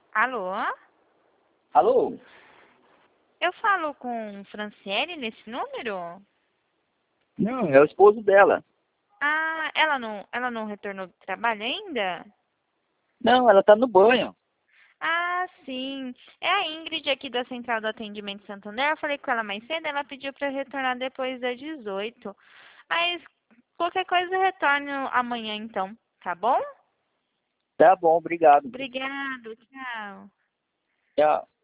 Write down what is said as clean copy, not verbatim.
Alô? Alô? Eu falo com Franciele nesse número? Não, é o esposo dela. Ah, ela não retornou do trabalho ainda? Não, ela tá no banho. Ah, sim. É a Ingrid aqui da Central do Atendimento Santander. Eu falei com ela mais cedo, ela pediu para retornar depois das 18. Mas qualquer coisa eu retorno amanhã então, tá bom? Tá bom, obrigado. Obrigado, tchau. Tchau.